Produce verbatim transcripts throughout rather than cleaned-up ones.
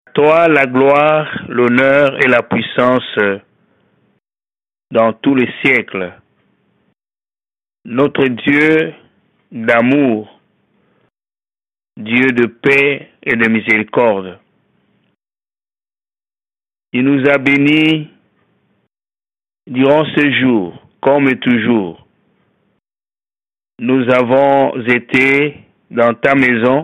Toi la gloire, l'honneur et la puissance dans tous les siècles. Notre Dieu d'amour, Dieu de paix et de miséricorde. Il nous a bénis durant ce jour, comme toujours. Nous avons été dans ta maison,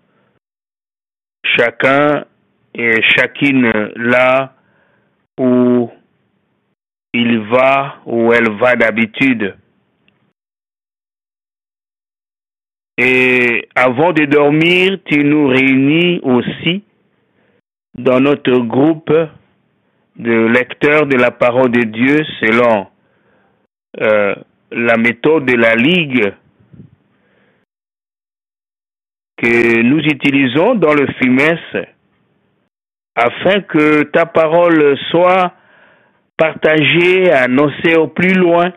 chacun et chacune là où il va, où elle va d'habitude. Et avant de dormir, tu nous réunis aussi dans notre groupe de lecteurs de la parole de Dieu selon euh, la méthode de la Ligue que nous utilisons dans le F I M E S afin que ta parole soit partagée, annoncée au plus loin.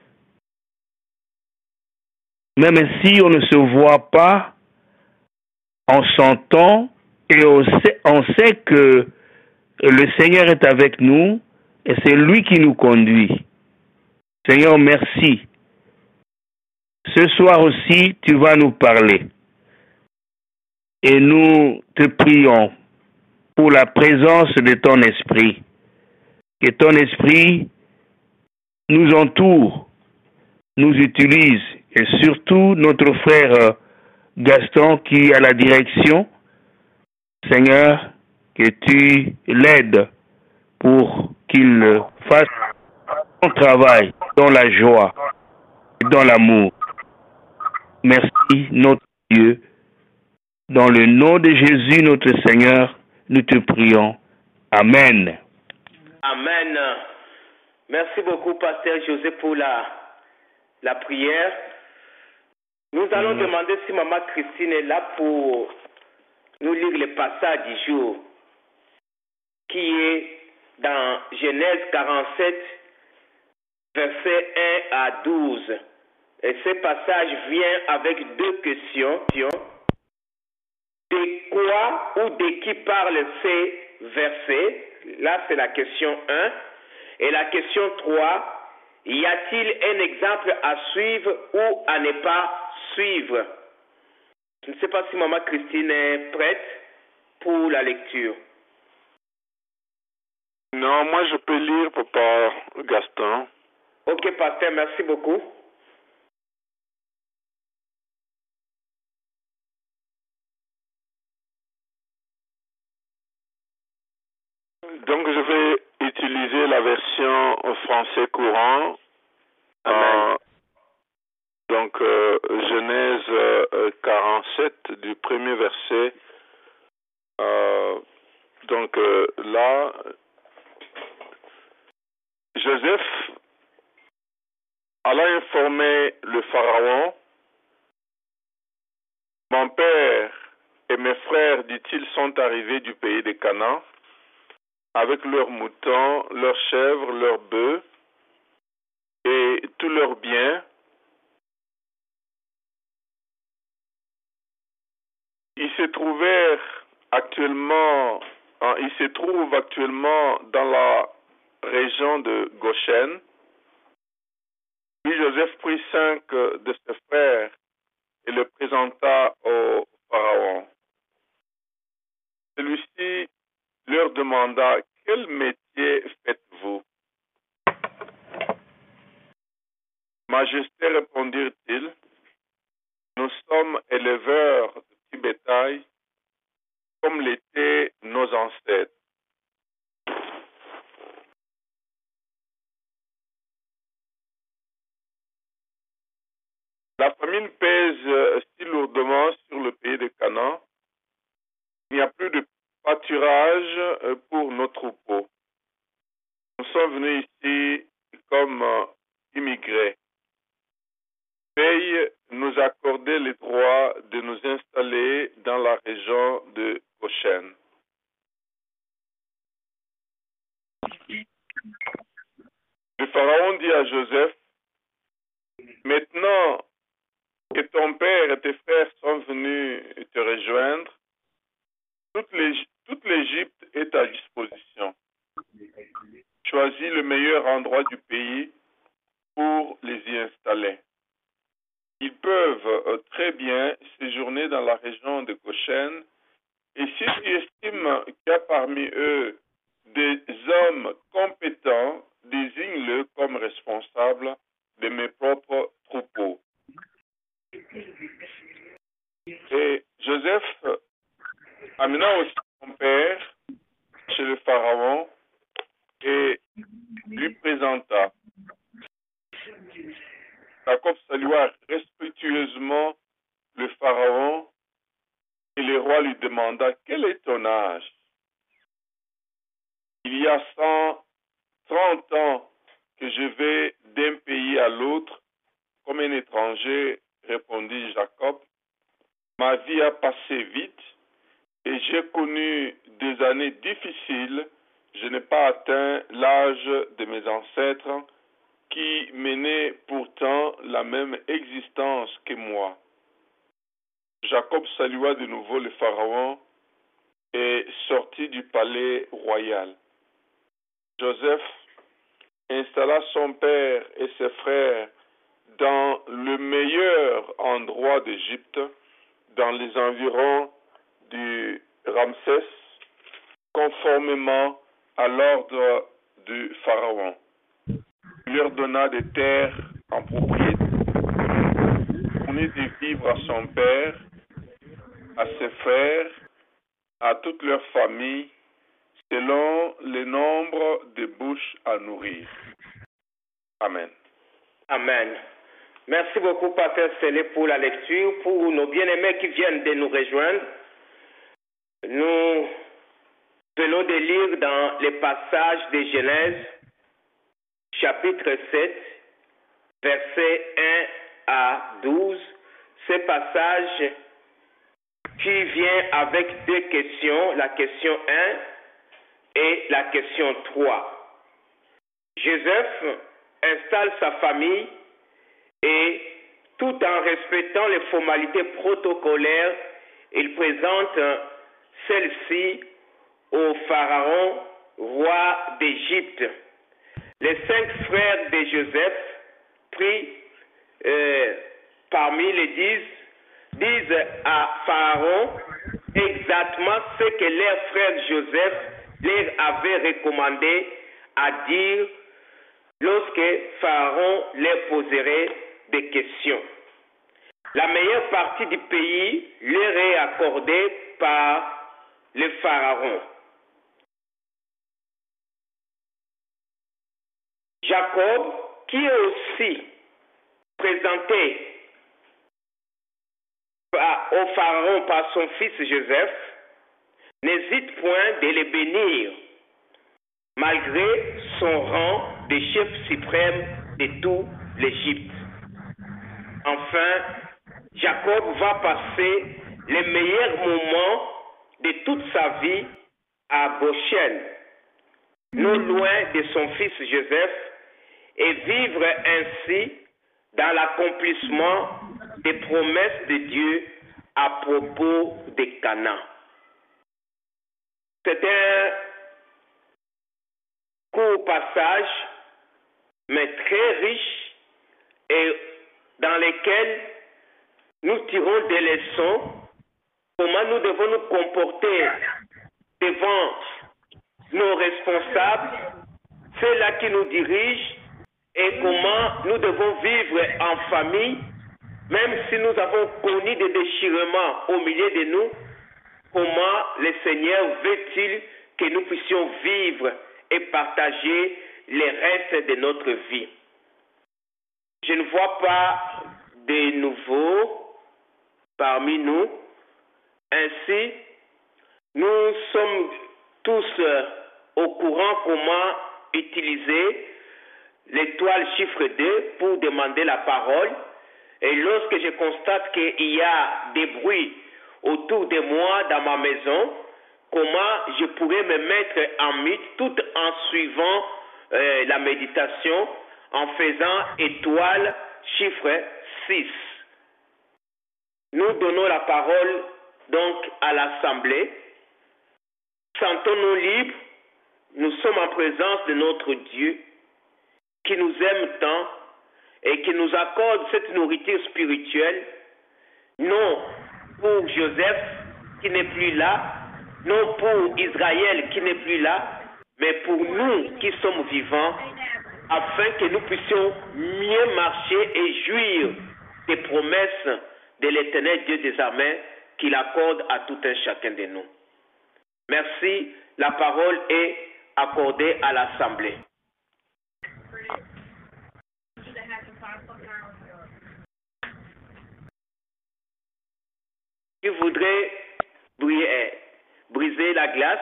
Même si on ne se voit pas, on s'entend et on sait, on sait que le Seigneur est avec nous et c'est lui qui nous conduit. Seigneur, merci. Ce soir aussi, tu vas nous parler. Et nous te prions pour la présence de ton esprit. Que ton esprit nous entoure, nous utilise et surtout notre frère Gaston qui a la direction. Seigneur, que tu l'aides pour qu'il fasse son travail dans la joie et dans l'amour. Merci notre Dieu. Dans le nom de Jésus notre Seigneur, nous te prions. Amen. Amen. Merci beaucoup, Pasteur José, pour la, la prière. Nous allons mmh. demander si Maman Christine est là pour nous lire le passage du jour, qui est dans Genèse quarante-sept, versets un à douze. Et ce passage vient avec deux questions. De quoi ou de qui parlent ces versets? Là, c'est la question un. Et la question trois, y a-t-il un exemple à suivre ou à ne pas suivre? Je ne sais pas si Maman Christine est prête pour la lecture. Non, moi je peux lire, Papa Gaston. Ok, Pasteur, merci beaucoup. Donc je vais utiliser la version français courant. Amen. Euh, donc euh, Genèse euh, quarante-sept du premier verset. Euh, donc euh, là, Joseph alla informer le pharaon. Mon père et mes frères, dit-il, sont arrivés du pays de Canaan avec leurs moutons, leurs chèvres, leurs bœufs et tous leurs biens. Ils se trouvèrent actuellement, hein, ils se trouvent actuellement dans la région de Goshen. Puis Joseph prit cinq de ses frères et le présenta au pharaon. Celui-ci leur demanda: quel métier faites-vous? Majesté, répondirent-ils, nous sommes éleveurs de petits bétail, comme l'étaient nos ancêtres. La famine pèse si lourdement sur le pays de Canaan, il n'y a plus de pâturage pour nos troupeaux. Nous sommes venus ici comme immigrés. Veuillez nous accorder le droit de nous installer dans la région de Goshen. Le pharaon dit à Joseph: maintenant que ton père et tes frères sont venus te rejoindre, toutes les, toute l'Égypte est à disposition. Choisis le meilleur endroit du pays pour les y installer. Ils peuvent euh, très bien séjourner dans la région de Goshen, et si tu estimes qu'il y a parmi eux des hommes compétents, désigne-le comme responsable de mes propres troupeaux. Et Joseph amena aussi son père chez le Pharaon et lui présenta. Jacob salua respectueusement le Pharaon et le roi lui demanda: quel est ton âge? Il y a cent trente ans que je vais d'un pays à l'autre comme un étranger, répondit Jacob. Ma vie a passé vite et j'ai connu des années difficiles. Je n'ai pas atteint l'âge de mes ancêtres qui menaient pourtant la même existence que moi. Jacob salua de nouveau le Pharaon et sortit du palais royal. Joseph installa son père et ses frères dans le meilleur endroit d'Égypte, dans les environs du Ramsès, conformément à l'ordre du Pharaon. Il leur donna des terres en propriété, fournit des vivres à son père, à ses frères, à toute leur famille, selon le nombre de bouches à nourrir. Amen. Amen. Merci beaucoup, Pasteur Célé, pour la lecture. Pour nos bien-aimés qui viennent de nous rejoindre, nous venons de lire dans les passages de Genèse, chapitre sept, versets un à douze. Ce passage qui vient avec deux questions, la question un et la question trois. Joseph installe sa famille et, tout en respectant les formalités protocolaires, il présente celle-ci au Pharaon, roi d'Égypte. Les cinq frères de Joseph, pris euh, parmi les dix, disent à Pharaon exactement ce que leur frère Joseph leur avait recommandé à dire lorsque Pharaon leur poserait des questions. La meilleure partie du pays leur est accordée par le Pharaon. Jacob, qui est aussi présenté au Pharaon par son fils Joseph, n'hésite point de les bénir, malgré son rang de chef suprême de tout l'Égypte. Enfin, Jacob va passer les meilleurs moments de toute sa vie à Goshen, non loin de son fils Joseph, et vivre ainsi dans l'accomplissement des promesses de Dieu à propos de Canaan. C'est un court passage, mais très riche, et dans lequel nous tirons des leçons, comment nous devons nous comporter devant nos responsables, ceux-là qui nous dirigent, et comment nous devons vivre en famille, même si nous avons connu des déchirements au milieu de nous, comment le Seigneur veut-il que nous puissions vivre et partager les restes de notre vie. Je ne vois pas de nouveaux parmi nous. Ainsi, nous sommes tous au courant comment utiliser l'étoile chiffre deux pour demander la parole. Et lorsque je constate qu'il y a des bruits autour de moi dans ma maison, comment je pourrais me mettre en mute tout en suivant euh, la méditation, en faisant étoile chiffre six. Nous donnons la parole donc à l'Assemblée. sentons-nous libres. Nous sommes en présence de notre Dieu qui nous aime tant et qui nous accorde cette nourriture spirituelle, non pour Joseph qui n'est plus là, non pour Israël qui n'est plus là, mais pour nous qui sommes vivants, afin que nous puissions mieux marcher et jouir des promesses de l'Éternel Dieu des armées qu'il accorde à tout un chacun de nous. Merci. La parole est accordée à l'Assemblée. Qui voudrait briller, briser la glace?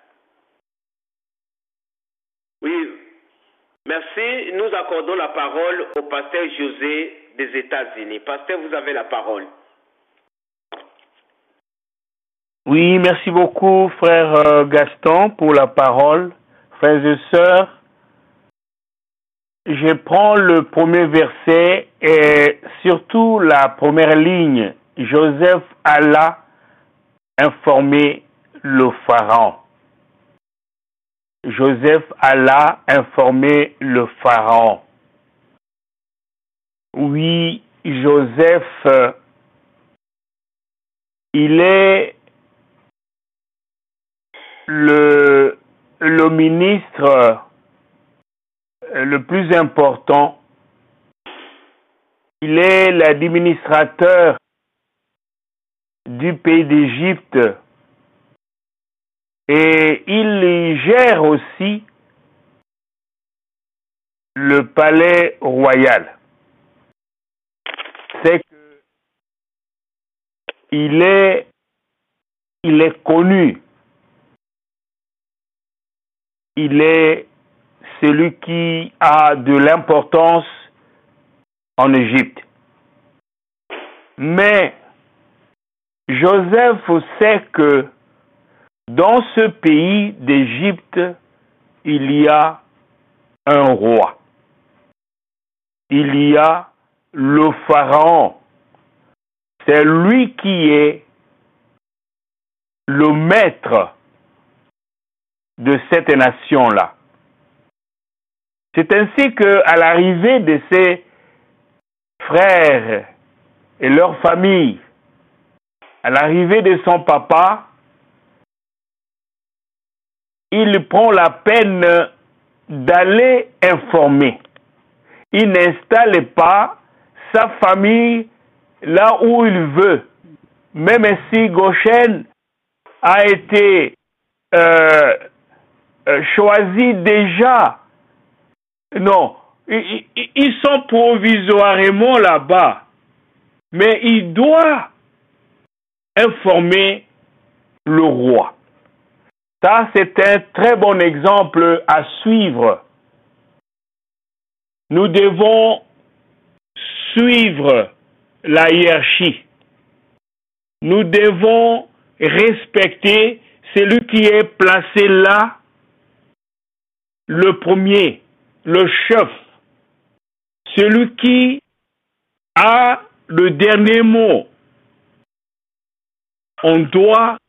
Oui. Merci. Nous accordons la parole au pasteur José des États-Unis. Pasteur, vous avez la parole. Oui, merci beaucoup, frère Gaston, pour la parole. Frères et sœurs, je prends le premier verset et surtout la première ligne. Joseph alla informer le Pharaon. Joseph alla informer le Pharaon. Oui, Joseph, il est le, le ministre le plus important. Il est l'administrateur du pays d'Égypte et il gère aussi le palais royal. C'est que il est, il est connu. Il est celui qui a de l'importance en Égypte. Mais Joseph sait que dans ce pays d'Égypte, il y a un roi. Il y a le Pharaon. C'est lui qui est le maître de cette nation-là. C'est ainsi qu'à l'arrivée de ses frères et leur famille, à l'arrivée de son papa, il prend la peine d'aller informer. Il n'installe pas sa famille là où il veut. Même si Goshen a été euh, choisi déjà. Non, ils, ils sont provisoirement là-bas. Mais il doit informer le roi. Ça, c'est un très bon exemple à suivre. Nous devons suivre la hiérarchie. Nous devons respecter celui qui est placé là, le premier, le chef, celui qui a le dernier mot. On doit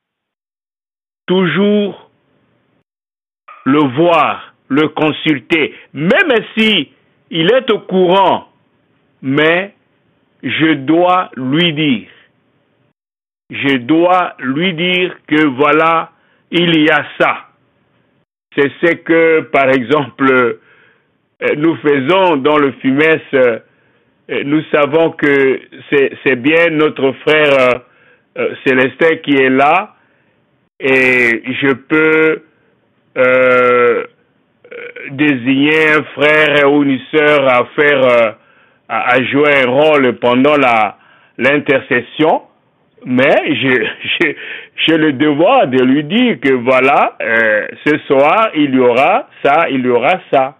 toujours le voir, le consulter, même si il est au courant, mais je dois lui dire, je dois lui dire que voilà, il y a ça. C'est ce que, par exemple, nous faisons dans le F U M E S. Nous savons que c'est, c'est bien notre frère euh, Célestin qui est là, et je peux euh, désigner un frère ou une sœur à faire, euh, à, à jouer un rôle pendant la, l'intercession, mais je, je, j'ai le devoir de lui dire que voilà, euh, ce soir, il y aura ça, il y aura ça.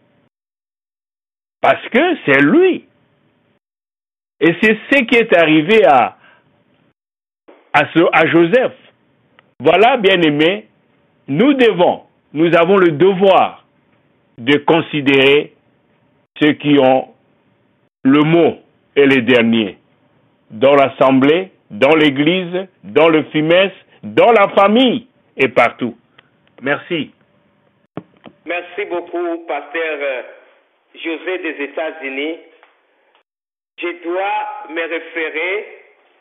Parce que c'est lui. Et c'est ce qui est arrivé à, à, ce, à Joseph. Voilà, bien-aimés, nous devons, nous avons le devoir de considérer ceux qui ont le mot et les derniers dans l'assemblée, dans l'église, dans le F U M E S, dans la famille et partout. Merci. Merci beaucoup, pasteur José des États-Unis. Je dois me référer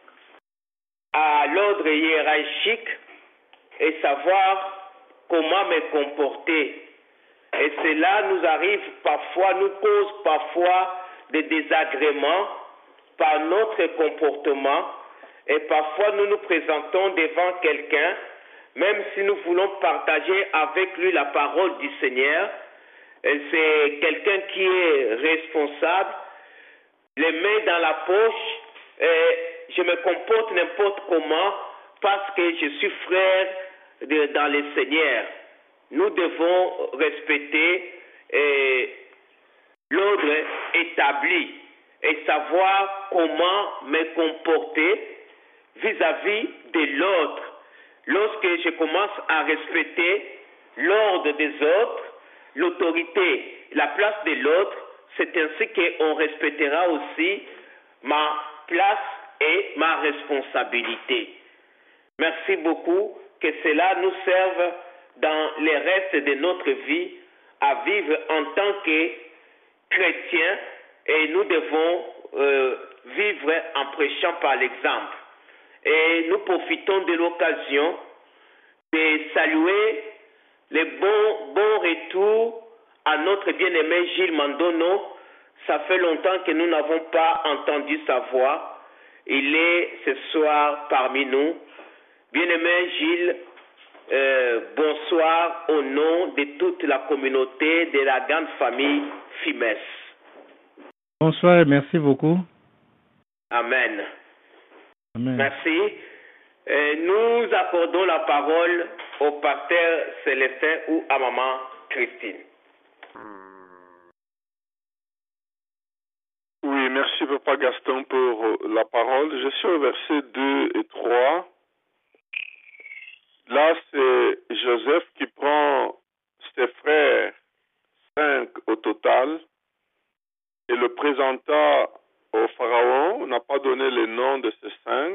à l'ordre hiérarchique et savoir comment me comporter. Et cela nous arrive parfois, nous cause parfois des désagréments par notre comportement. Et parfois nous nous présentons devant quelqu'un, même si nous voulons partager avec lui la parole du Seigneur. Et c'est quelqu'un qui est responsable, les mains dans la poche, et je me comporte n'importe comment parce que je suis frère de, dans le Seigneur. Nous devons respecter eh, l'ordre établi et savoir comment me comporter vis-à-vis de l'autre. Lorsque je commence à respecter l'ordre des autres, l'autorité, la place de l'autre, c'est ainsi qu'on respectera aussi ma place et ma responsabilité. Merci beaucoup, que cela nous serve dans les restes de notre vie à vivre en tant que chrétiens, et nous devons euh, vivre en prêchant par l'exemple. Et nous profitons de l'occasion de saluer les bons, bons retours à notre bien-aimé Gilles Mandono. Ça fait longtemps que nous n'avons pas entendu sa voix. Il est ce soir parmi nous. Bien-aimé Gilles, euh, bonsoir au nom de toute la communauté de la grande famille Fimes. Bonsoir et merci beaucoup. Amen. Amen. Merci. Euh, nous accordons la parole au pasteur Célestin ou à maman Christine. Oui, merci Papa Gaston pour la parole. Je suis au verset deux et trois. Là, c'est Joseph qui prend ses frères, cinq au total, et le présenta au Pharaon. On n'a pas donné les noms de ces cinq.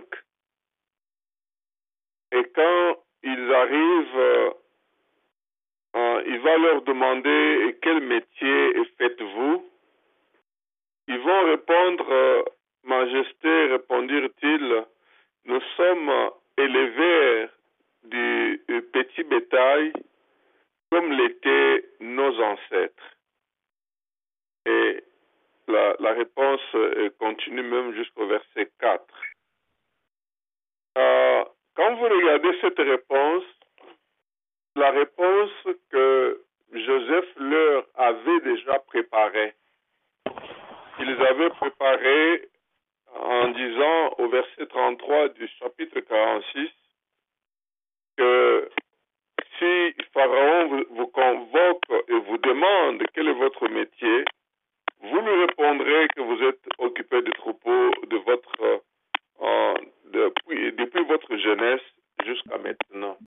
Et quand ils arrivent, euh, euh, il va leur demander quel métier faites-vous. Ils vont répondre, euh, Majesté, répondirent-ils, nous sommes éleveurs du petit bétail comme l'étaient nos ancêtres. Et la, la réponse continue même jusqu'au verset quatre. Euh, quand vous regardez cette réponse, la réponse que Joseph leur avait déjà préparée. Ils avaient préparé en disant au verset trente-trois du chapitre quarante-six que si Pharaon vous, vous convoque et vous demande quel est votre métier, vous lui répondrez que vous êtes occupé des troupeaux de votre, euh, depuis, depuis votre jeunesse jusqu'à maintenant.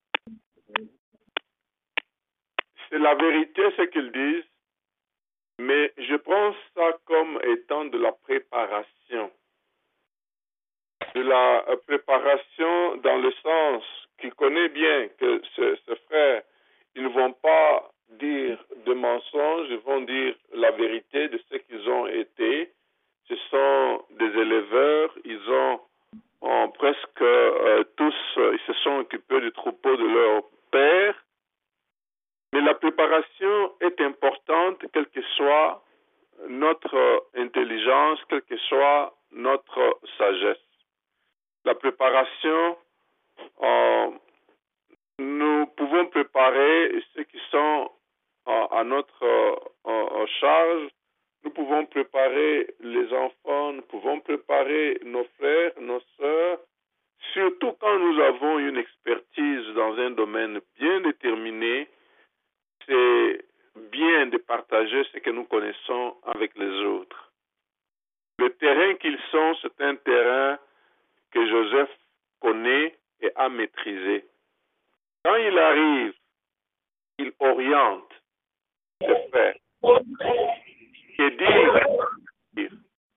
C'est la vérité ce qu'ils disent, mais je prends ça comme étant de la préparation. De la préparation dans le sens qu'ils connaissent bien que ces ce frères, ils ne vont pas dire de mensonges, ils vont dire la vérité de ce qu'ils ont été. Ce sont des éleveurs, ils ont, ont presque euh, tous, euh, ils se sont occupés du troupeau de leur père. Mais la préparation est importante, quelle que soit notre intelligence, quelle que soit notre sagesse. La préparation, euh, nous pouvons préparer ceux qui sont euh, à notre euh, charge, nous pouvons préparer les enfants, nous pouvons préparer nos frères, nos sœurs, surtout quand nous avons une expertise dans un domaine bien déterminé. C'est bien de partager ce que nous connaissons avec les autres. Le terrain qu'ils sont, c'est un terrain que Joseph connaît et a maîtrisé. Quand il arrive, il oriente ses frères et dit,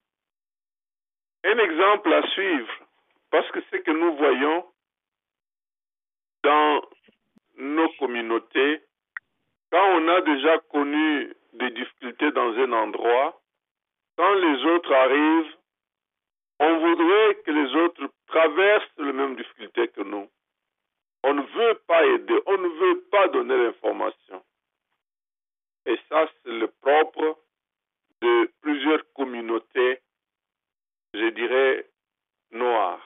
un exemple à suivre, parce que ce que nous voyons dans nos communautés, quand on a déjà connu des difficultés dans un endroit, quand les autres arrivent, on voudrait que les autres traversent les mêmes difficultés que nous. On ne veut pas aider, on ne veut pas donner l'information. Et ça, c'est le propre de plusieurs communautés, je dirais, noires.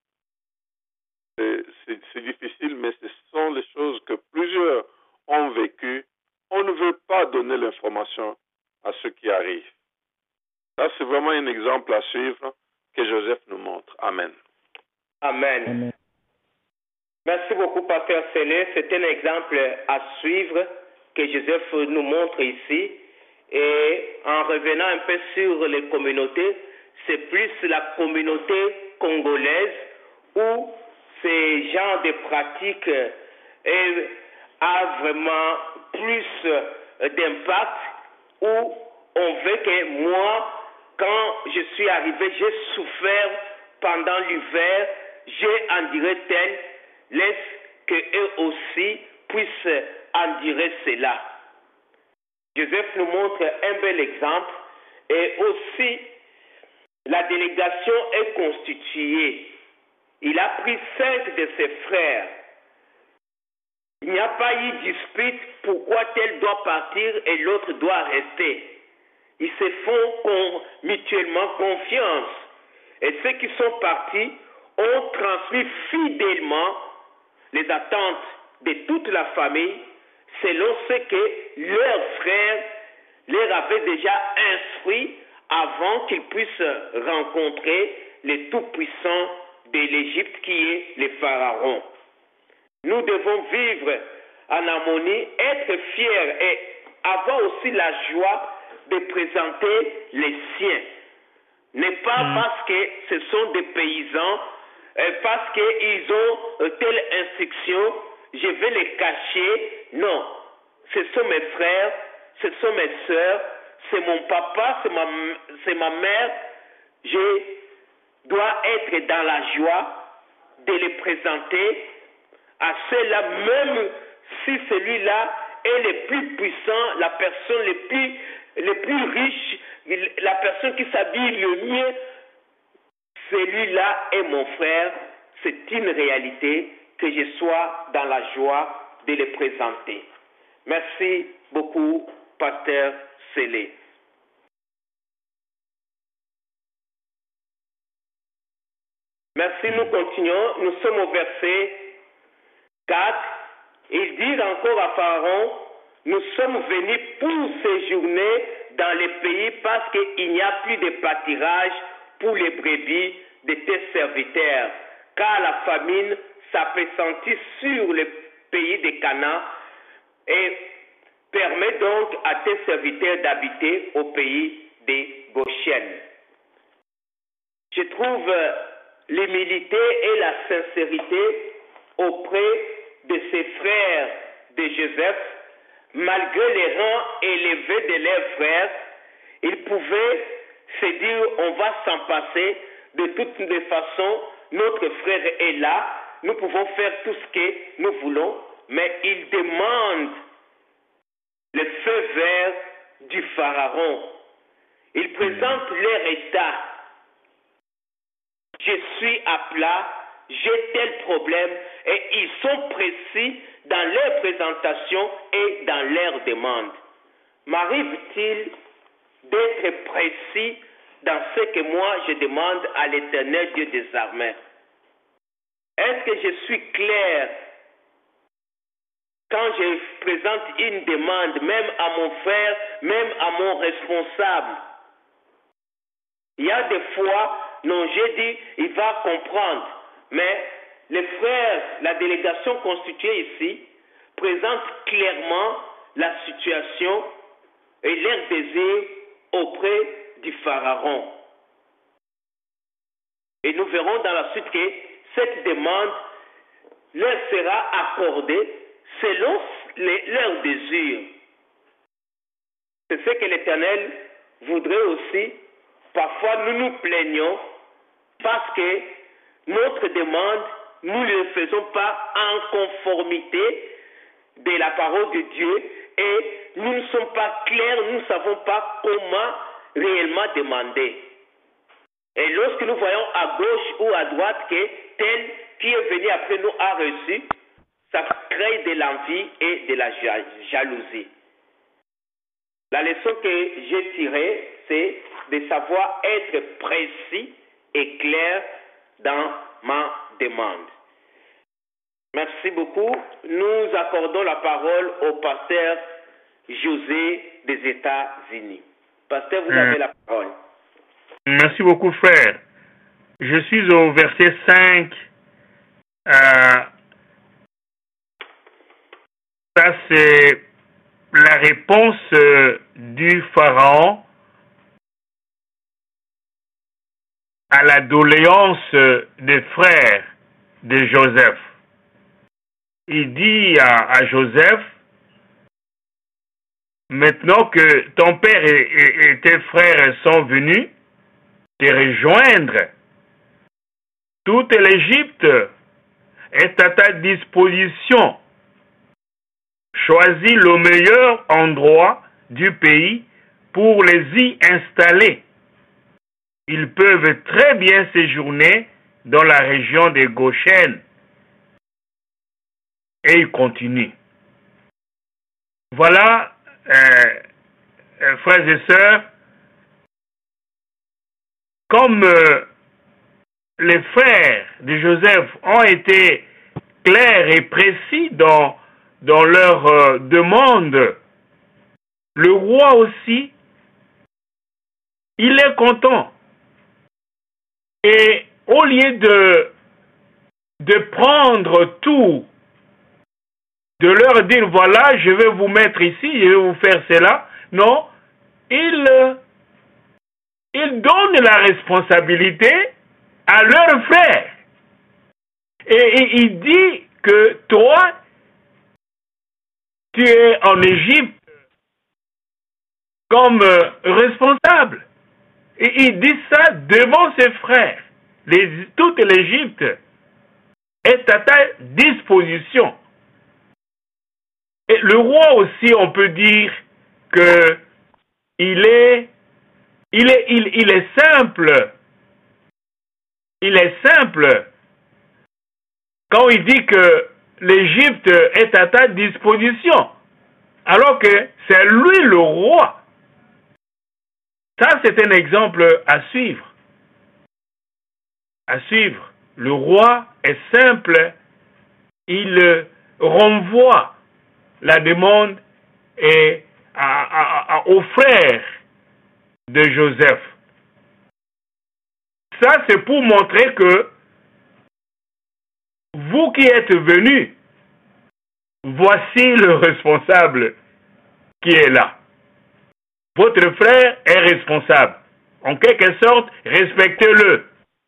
C'est difficile, mais ce sont les choses que plusieurs ont vécues. On ne veut pas donner l'information à ceux qui arrivent. Là, c'est vraiment un exemple à suivre que Joseph nous montre. Amen. Amen. Amen. Merci beaucoup, Pasteur Célé. C'est un exemple à suivre que Joseph nous montre ici. Et en revenant un peu sur les communautés, c'est plus la communauté congolaise où ce genre de pratique est, a vraiment plus d'impact, où on veut que moi, quand je suis arrivé, j'ai souffert pendant l'hiver, j'ai enduré tel, laisse qu'eux aussi puissent endurer cela. Joseph nous montre un bel exemple et aussi la délégation est constituée. Il a pris cinq de ses frères. Il n'y a pas eu dispute pourquoi tel doit partir et l'autre doit rester. Ils se font mutuellement confiance. Et ceux qui sont partis ont transmis fidèlement les attentes de toute la famille selon ce que leurs frères leur avaient déjà instruit avant qu'ils puissent rencontrer le Tout-Puissant de l'Égypte qui est le Pharaon. Nous devons vivre en harmonie, être fiers et avoir aussi la joie de présenter les siens. Ne pas mmh. parce que ce sont des paysans, parce qu'ils ont telle instruction, je vais les cacher. Non, ce sont mes frères, ce sont mes soeurs, c'est mon papa, c'est ma, c'est ma mère. Je dois être dans la joie de les présenter à ceux-là, même si celui-là est le plus puissant, la personne le plus, le plus riche, la personne qui s'habille le mieux, celui-là est mon frère. C'est une réalité, que je sois dans la joie de les présenter. Merci beaucoup, Pasteur Célé. Merci, nous continuons. Nous sommes au verset quatre. Il dit encore à Pharaon, nous sommes venus pour séjourner dans les pays parce qu'il n'y a plus de pâturage pour les brebis de tes serviteurs, car la famine s'appesantit sur le pays de Canaan et permet donc à tes serviteurs d'habiter au pays de Goshen. Je trouve l'humilité et la sincérité auprès de ses frères de Joseph, malgré les rangs élevés de leurs frères, ils pouvaient se dire on va s'en passer, de toutes les façons, notre frère est là, nous pouvons faire tout ce que nous voulons, mais ils demandent le feu vert du Pharaon. Ils présentent leur état. Je suis à plat, j'ai tel problème, et ils sont précis dans leur présentation et dans leurs demandes. M'arrive-t-il d'être précis dans ce que moi je demande à l'Éternel Dieu des armées? Est-ce que je suis clair quand je présente une demande, même à mon frère, même à mon responsable? Il y a des fois, non, j'ai dit, il va comprendre. Mais les frères, la délégation constituée ici, présente clairement la situation et leur désir auprès du Pharaon. Et nous verrons dans la suite que cette demande leur sera accordée selon les, leurs désirs. C'est ce que l'Éternel voudrait aussi. Parfois, nous nous plaignons parce que notre demande, nous ne le faisons pas en conformité de la parole de Dieu et nous ne sommes pas clairs, nous ne savons pas comment réellement demander. Et lorsque nous voyons à gauche ou à droite que tel qui est venu après nous a reçu, ça crée de l'envie et de la jalousie. La leçon que j'ai tirée, c'est de savoir être précis et clair dans ma demande. Merci beaucoup. Nous accordons la parole au pasteur José des États-Unis. Pasteur, vous avez la parole. Merci beaucoup, frère. Je suis au verset cinq. Euh, ça, c'est la réponse euh, du Pharaon à la doléance euh, des frères de Joseph. Il dit à, à Joseph, maintenant que ton père et, et, et tes frères sont venus te rejoindre, toute l'Égypte est à ta disposition. Choisis le meilleur endroit du pays pour les y installer. Ils peuvent très bien séjourner dans la région de Goshen. Et il continue. Voilà, euh, euh, frères et sœurs, comme euh, les frères de Joseph ont été clairs et précis dans, dans leur euh, demande, le roi aussi, il est content. Et au lieu de, de prendre tout, de leur dire, voilà, je vais vous mettre ici, je vais vous faire cela, non, il, il donne la responsabilité à leur frère. Et, et il dit que toi, tu es en Égypte comme euh, responsable. Et il dit ça devant ses frères. Les, toute l'Égypte est à ta disposition. Et le roi aussi, on peut dire que il est, il est, il, il est simple. Il est simple quand il dit que l'Égypte est à ta disposition, alors que c'est lui le roi. Ça, c'est un exemple à suivre. À suivre. Le roi est simple. Il renvoie la demande et à, à, à, aux frères de Joseph. Ça, c'est pour montrer que vous qui êtes venus, voici le responsable qui est là. Votre frère est responsable. En quelque sorte, respectez-le.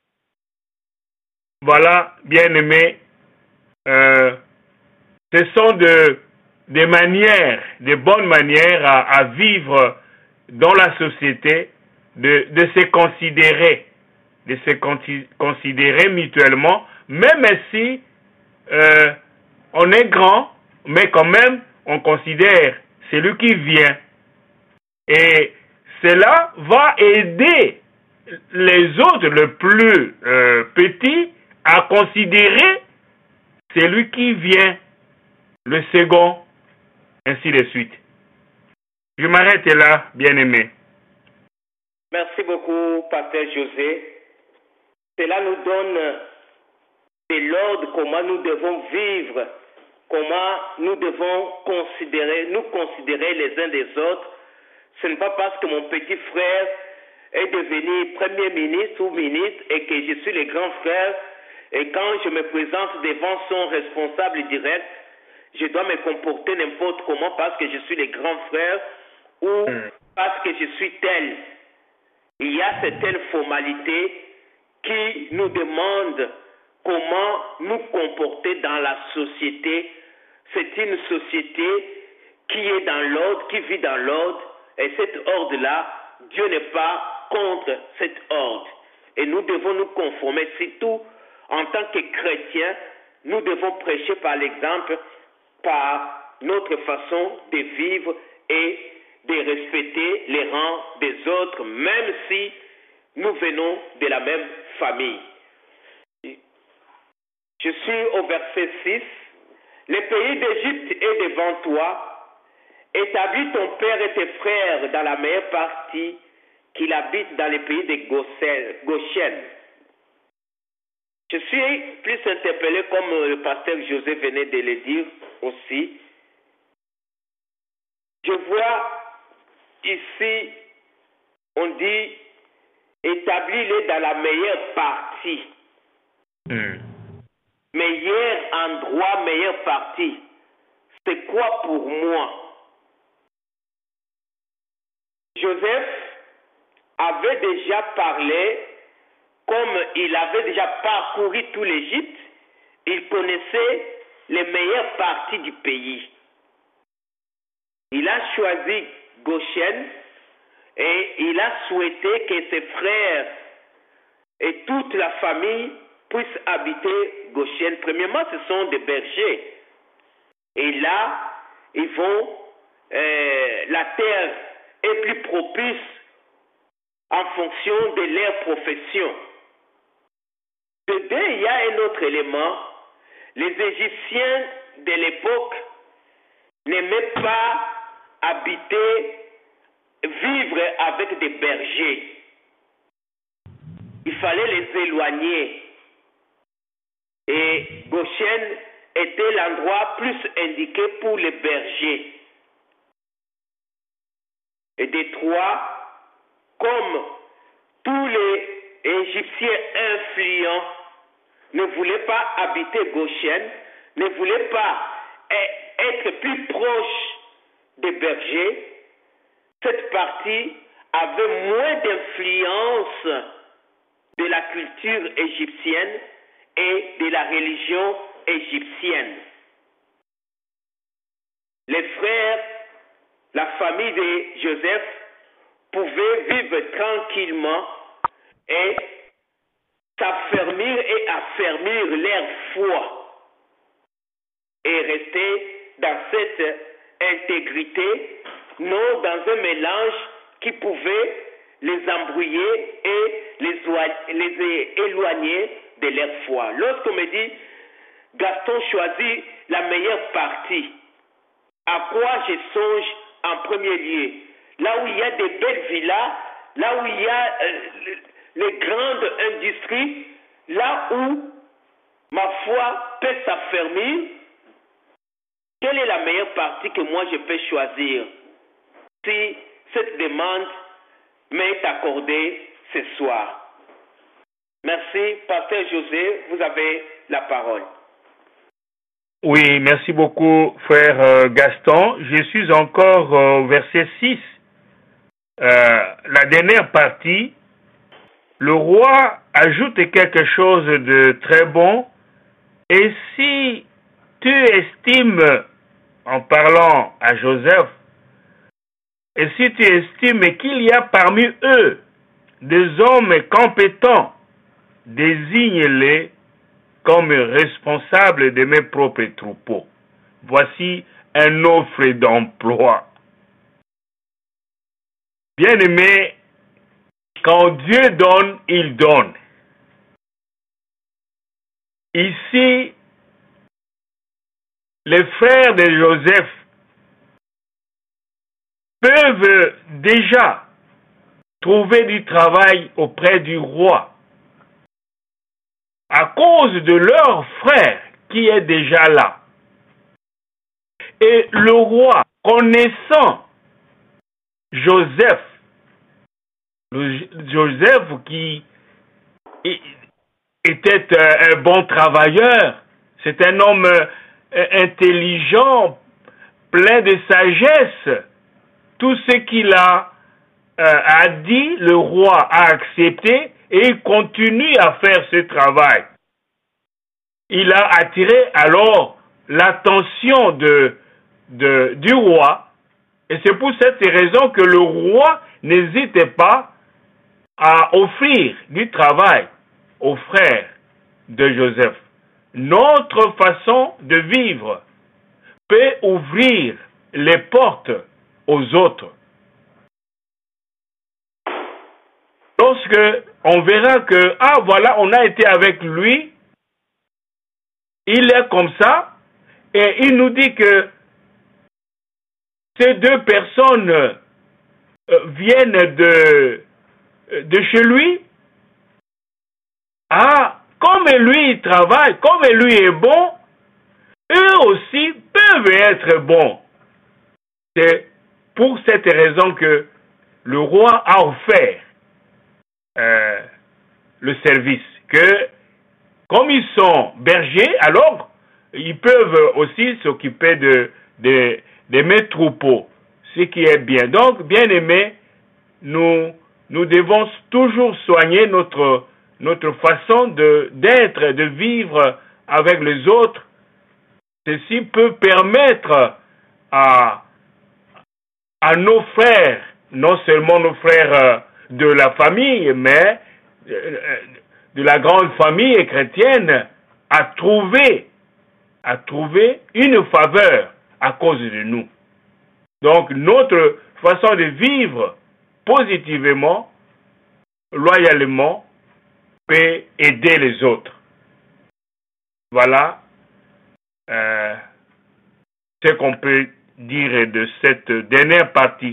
Voilà, bien-aimés, euh, ce sont de, des manières, des bonnes manières à, à vivre dans la société, de, de se considérer, de se considérer mutuellement, même si euh, on est grand, mais quand même, on considère celui qui vient. Et cela va aider les autres, le plus euh, petits, à considérer celui qui vient, le second, ainsi de suite. Je m'arrête là, bien-aimé. Merci beaucoup, pasteur José. Cela nous donne de l'ordre, comment nous devons vivre, comment nous devons considérer, nous considérer les uns des autres. Ce n'est pas parce que mon petit frère est devenu premier ministre ou ministre et que je suis le grand frère, et quand je me présente devant son responsable direct, je dois me comporter n'importe comment parce que je suis le grand frère ou parce que je suis tel. Il y a certaines formalités qui nous demandent comment nous comporter dans la société. C'est une société qui est dans l'ordre, qui vit dans l'ordre, et cet ordre-là, Dieu n'est pas contre cet ordre. Et nous devons nous conformer, surtout en tant que chrétiens, nous devons prêcher par l'exemple, par notre façon de vivre et de respecter les rangs des autres, même si nous venons de la même famille. Je suis au verset six. Le pays d'Égypte est devant toi. Établis ton père et tes frères dans la meilleure partie qu'il habite dans le pays de Goshen. Je suis plus interpellé, comme le pasteur José venait de le dire aussi. Je vois ici, on dit, établis-les dans la meilleure partie. Mm. Meilleur endroit, meilleure partie. C'est quoi pour moi? Joseph avait déjà parlé, comme il avait déjà parcouru tout l'Égypte, il connaissait les meilleures parties du pays. Il a choisi Goshen et il a souhaité que ses frères et toute la famille puissent habiter Goshen. Premièrement, ce sont des bergers. Et là, ils vont, euh, la terre est plus propice en fonction de leur profession. De deux, il y a un autre élément. Les Égyptiens de l'époque n'aimaient pas habiter, vivre avec des bergers. Il fallait les éloigner. Et Goshen était l'endroit plus indiqué pour les bergers. Et des trois, comme tous les Égyptiens influents ne voulaient pas habiter Goshen, ne voulaient pas être plus proches des bergers, cette partie avait moins d'influence de la culture égyptienne et de la religion égyptienne. Les frères, la famille de Joseph pouvaient vivre tranquillement et s'affermir et affermir leur foi et rester dans cette intégrité, non dans un mélange qui pouvait les embrouiller et les, les éloigner de leur foi. Lorsqu'on me dit Gaston choisit la meilleure partie, à quoi je songe en premier lieu? Là où il y a des belles villas, là où il y a euh, les grandes industries, là où ma foi peut s'affermir, quelle est la meilleure partie que moi je peux choisir si cette demande m'est accordée ce soir? Merci, Pasteur José, vous avez la parole. Oui, merci beaucoup, frère euh, Gaston. Je suis encore au euh, verset six. Euh, la dernière partie, le roi ajoute quelque chose de très bon. Et si tu estimes, en parlant à Joseph, et si tu estimes qu'il y a parmi eux des hommes compétents, désigne-les comme responsable de mes propres troupeaux. Voici une offre d'emploi. Bien-aimé, quand Dieu donne, il donne. Ici, les frères de Joseph peuvent déjà trouver du travail auprès du roi à cause de leur frère qui est déjà là. Et le roi, connaissant Joseph, Joseph qui était un bon travailleur, c'est un homme intelligent, plein de sagesse. Tout ce qu'il a, euh, a dit, le roi a accepté et il continue à faire ce travail. Il a attiré alors l'attention de, de, du roi et c'est pour cette raison que le roi n'hésitait pas à offrir du travail aux frères de Joseph. Notre façon de vivre peut ouvrir les portes aux autres. Lorsque on verra que, ah voilà, on a été avec lui, il est comme ça, et il nous dit que ces deux personnes euh, viennent de, de chez lui. Ah, comme lui il travaille, comme lui est bon, eux aussi peuvent être bons. C'est pour cette raison que le roi a offert euh, le service, que comme ils sont bergers, alors ils peuvent aussi s'occuper de, de, de mes troupeaux, ce qui est bien. Donc, bien aimé, nous, nous devons toujours soigner notre, notre façon de, d'être, de vivre avec les autres. Ceci peut permettre à, à nos frères, non seulement nos frères de la famille, mais de la grande famille chrétienne, à trouver, à trouver une faveur à cause de nous. Donc, notre façon de vivre positivement, loyalement, peut aider les autres. Voilà euh, ce qu'on peut dire de cette dernière partie.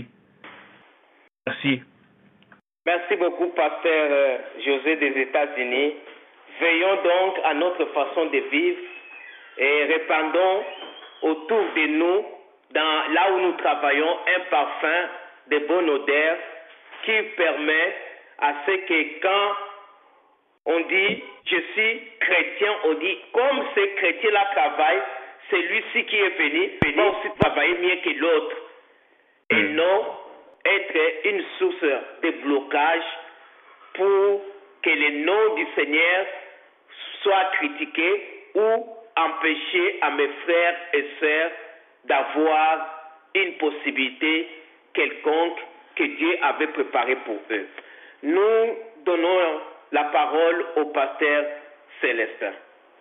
Merci. Merci beaucoup, pasteur euh, José des États-Unis. Veillons donc à notre façon de vivre et répandons autour de nous, dans, là où nous travaillons, un parfum de bonne odeur qui permet à ce que quand on dit je suis chrétien, on dit comme ce chrétien-là travaille, celui-ci qui est venu va aussi travailler mieux que l'autre. Et non être une source de blocage pour que le nom du Seigneur soit critiqué ou empêcher à mes frères et sœurs d'avoir une possibilité quelconque que Dieu avait préparée pour eux. Nous donnons la parole au pasteur Célestin.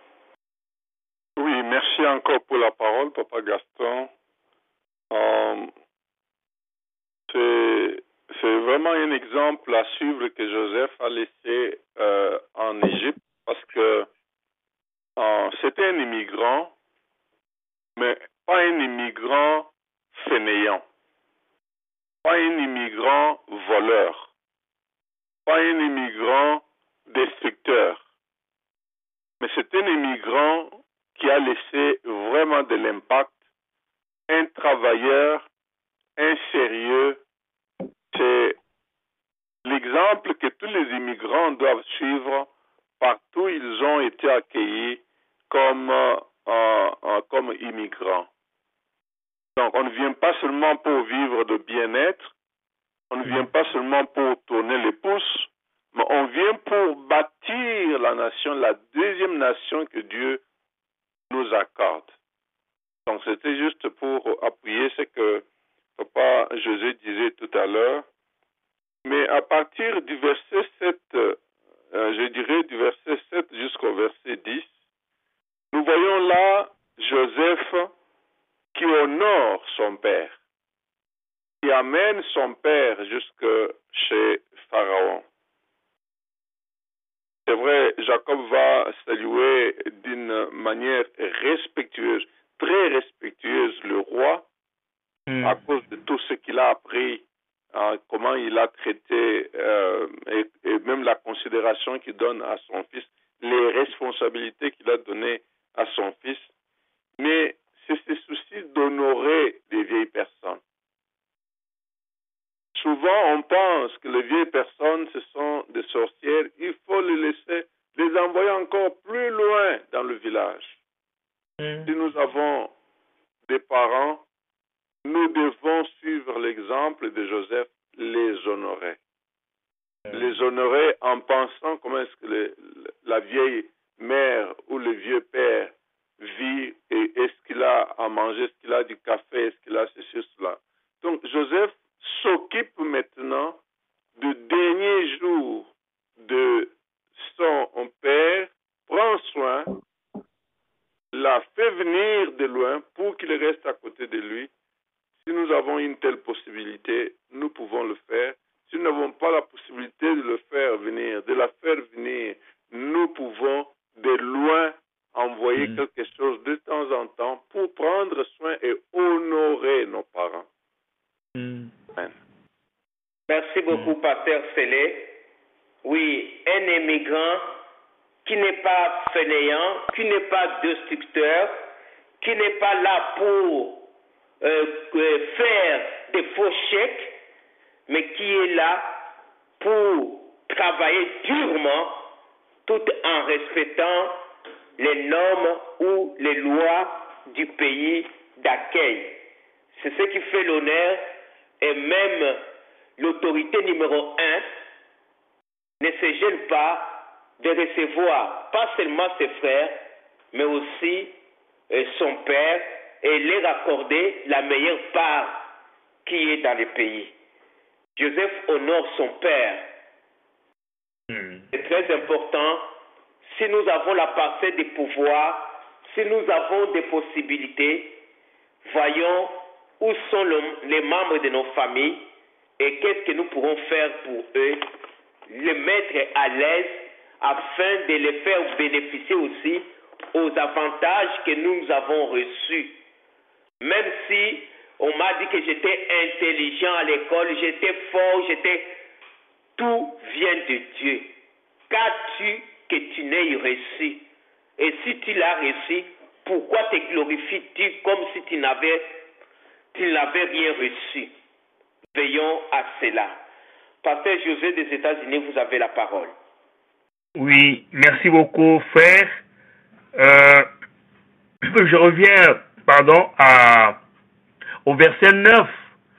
Oui, merci encore pour la parole, Papa Gaston. Euh, c'est, c'est vraiment un exemple à suivre que Joseph a laissé euh, en Égypte parce que euh, c'était un immigrant, mais pas un immigrant fainéant, pas un immigrant voleur, pas un immigrant destructeur, mais c'est un immigrant qui a laissé vraiment de l'impact, un travailleur, un sérieux. C'est l'exemple que tous les immigrants doivent suivre partout où ils ont été accueillis comme, euh, euh, comme immigrants. Donc, on ne vient pas seulement pour vivre de bien-être, on ne vient pas seulement pour tourner les pouces, mais on vient pour bâtir la nation, la deuxième nation que Dieu nous accorde. Donc, c'était juste pour appuyer ce que Papa José disait tout à l'heure. Mais à partir du verset sept, euh, je dirais du verset sept jusqu'au verset dix, nous voyons là Joseph qui honore son père, qui amène son père jusque chez Pharaon. C'est vrai, Jacob va saluer d'une manière respectueuse, très respectueuse le roi, mmh. à cause de tout ce qu'il a appris, hein, comment il a traité, euh, et, et même la considération qu'il donne à son fils, les responsabilités qu'il a données à son fils. Mais c'est ce souci d'honorer les vieilles personnes. Souvent, on pense que les vieilles personnes, ce sont des sorcières. Il faut les laisser, les envoyer encore plus loin dans le village. Mm. Si nous avons des parents, nous devons suivre l'exemple de Joseph, les honorer. Mm. Les honorer en pensant comment est-ce que les, la vieille mère ou le vieux père vit et est-ce qu'il a à manger, est-ce qu'il a du café, est-ce qu'il a ceci, cela. Donc, Joseph s'occupe maintenant du dernier jour de son père, prend soin, l'a fait venir de loin pour qu'il famille reste à côté de lui. Si nous avons une telle possibilité, nous pouvons le faire. Si nous n'avons pas la possibilité de le faire venir, de la faire venir, nous pouvons de loin envoyer mmh. quelque chose de temps en temps pour prendre soin et honorer nos parents. Mmh. Amen. Merci beaucoup, mmh. Pasteur Célé. Oui, un immigrant qui n'est pas fainéant, qui n'est pas destructeur, qui n'est pas là pour euh, faire des faux chèques, mais qui est là pour travailler durement tout en respectant les normes ou les lois du pays d'accueil. C'est ce qui fait l'honneur et même l'autorité numéro un ne se gêne pas de recevoir pas seulement ses frères, mais aussi euh, son père et leur accorder la meilleure part qui est dans le pays. Joseph honore son père. Mm. C'est très important. Si nous avons la parcelle des pouvoirs, si nous avons des possibilités, voyons où sont le, les membres de nos familles et qu'est-ce que nous pourrons faire pour eux, les mettre à l'aise afin de les faire bénéficier aussi aux avantages que nous avons reçus. Même si on m'a dit que j'étais intelligent à l'école, j'étais fort, j'étais... Tout vient de Dieu. Qu'as-tu que tu n'aies reçu? Et si tu l'as reçu, pourquoi te glorifies-tu comme si tu n'avais, tu n'avais rien reçu? Veillons à cela. Pasteur José des États-Unis, vous avez la parole. Oui, merci beaucoup, frère. Euh, je reviens, pardon, à, au verset neuf.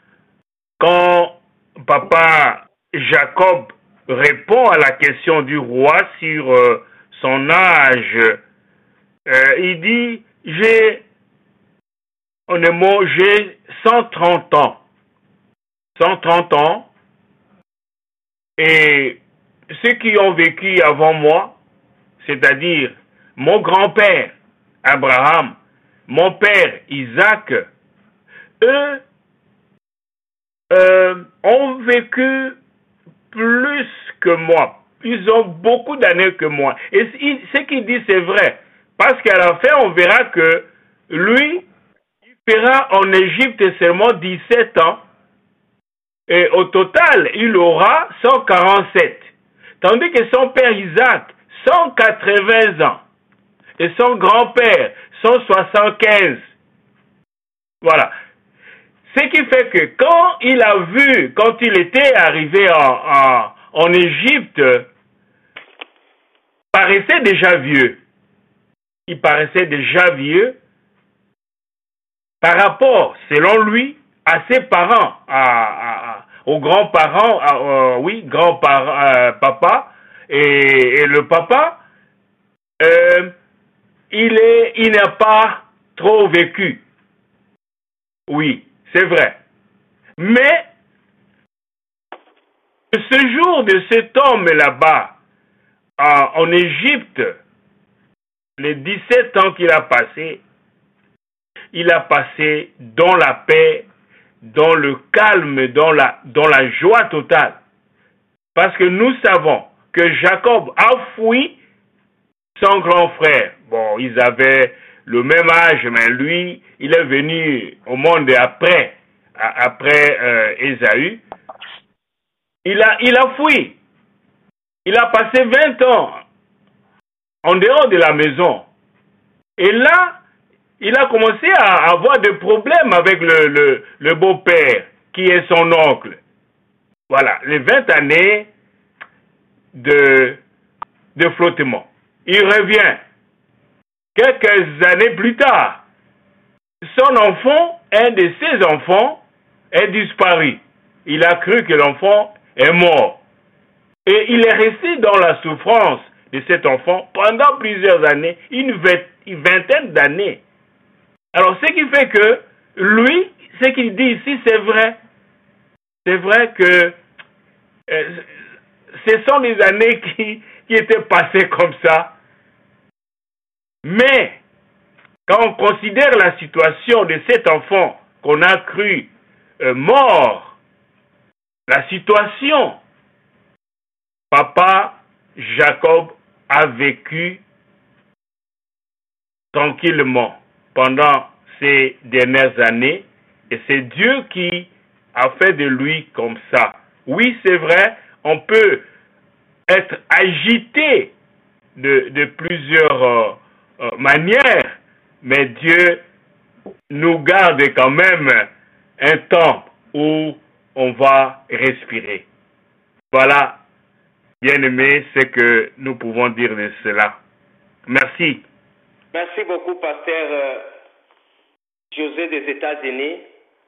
Quand papa Jacob répond à la question du roi sur euh, son âge, euh, il dit, j'ai, honnêtement, j'ai cent trente ans. cent trente ans. Et ceux qui ont vécu avant moi, c'est-à-dire mon grand-père Abraham, mon père Isaac, eux euh, ont vécu plus que moi. Ils ont beaucoup d'années que moi. Et ce qu'il dit, c'est vrai. Parce qu'à la fin, on verra que lui, il fera en Égypte seulement dix-sept ans. Et au total, il aura cent quarante-sept. Tandis que son père Isaac, cent quatre-vingts ans. Et son grand-père, cent soixante-quinze. Voilà. Ce qui fait que quand il a vu, quand il était arrivé en, en, en Égypte, il paraissait déjà vieux. Il paraissait déjà vieux par rapport, selon lui, à ses parents, à, à, à, aux grands-parents, à, euh, oui, grand-papa, euh, papa, et, et le papa, euh, il est, il n'a pas trop vécu. Oui, c'est vrai. Mais, ce jour de cet homme là-bas, en, en Égypte, les dix-sept ans qu'il a passé, il a passé dans la paix, dans le calme, dans la, dans la joie totale. Parce que nous savons que Jacob a fui son grand frère. Bon, ils avaient le même âge, mais lui, il est venu au monde après, après euh, Ésaü. Il a, il a fui. Il a passé vingt ans en dehors de la maison. Et là, il a commencé à avoir des problèmes avec le, le, le beau-père, qui est son oncle. Voilà, les vingt années de, de flottement. Il revient. Quelques années plus tard, son enfant, un de ses enfants, est disparu. Il a cru que l'enfant est mort. Et il est resté dans la souffrance de cet enfant pendant plusieurs années, une vingtaine d'années. Alors, ce qui fait que lui, ce qu'il dit ici, c'est vrai. C'est vrai que euh, ce sont des années qui, qui étaient passées comme ça. Mais, quand on considère la situation de cet enfant qu'on a cru euh, mort, la situation, papa Jacob a vécu tranquillement pendant ces dernières années et c'est Dieu qui a fait de lui comme ça. Oui, c'est vrai, on peut être agité de, de plusieurs euh, euh, manières, mais Dieu nous garde quand même un temps où on va respirer. Voilà, bien-aimé, ce que nous pouvons dire de cela. Merci. Merci beaucoup, pasteur euh, José des États-Unis.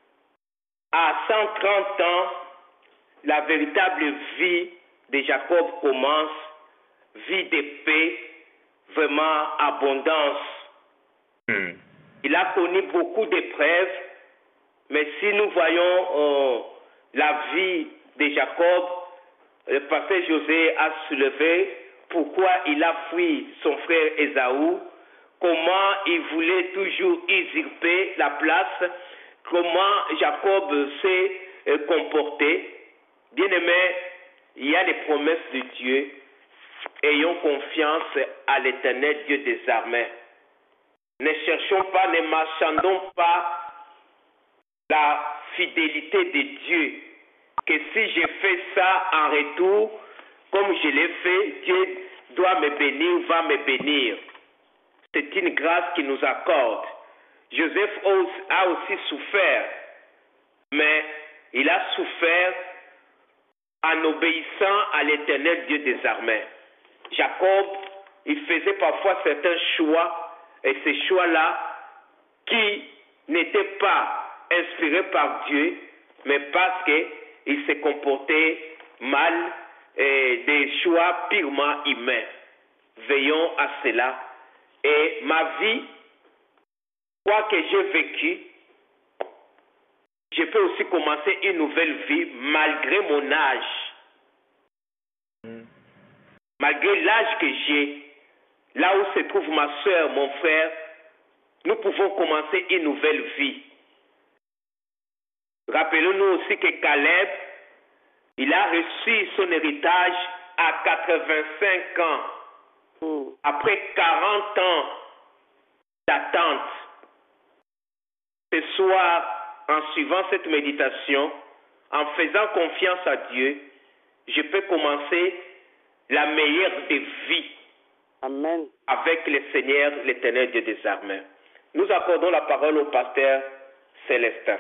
À cent trente ans, la véritable vie de Jacob commence, vie de paix, vraiment abondance. Hmm. Il a connu beaucoup d'épreuves, mais si nous voyons euh, la vie de Jacob, le pasteur José a soulevé pourquoi il a fui son frère Ésaü, comment il voulait toujours usurper la place, comment Jacob s'est euh, comporté. Bien-aimé, il y a les promesses de Dieu. Ayons confiance à l'Éternel Dieu des armées. Ne cherchons pas, ne marchandons pas la fidélité de Dieu. Que si je fais ça en retour, comme je l'ai fait, Dieu doit me bénir, va me bénir. C'est une grâce qu'il nous accorde. Joseph a aussi souffert, mais il a souffert en obéissant à l'Éternel Dieu des armées. Jacob, il faisait parfois certains choix, et ces choix-là, qui n'étaient pas inspirés par Dieu, mais parce qu'il se comportait mal, et des choix purement humains. Veillons à cela. Et ma vie, quoi que j'ai vécu, je peux aussi commencer une nouvelle vie malgré mon âge. Mm. Malgré l'âge que j'ai, là où se trouve ma soeur, mon frère, nous pouvons commencer une nouvelle vie. Rappelons-nous aussi que Caleb, il a reçu son héritage à quatre-vingt-cinq ans, mm. après quarante ans d'attente. Ce soir, en suivant cette méditation, en faisant confiance à Dieu, je peux commencer la meilleure des vies. Amen. Avec le Seigneur, l'Éternel Dieu des armées. Nous accordons la parole au pasteur Célestin.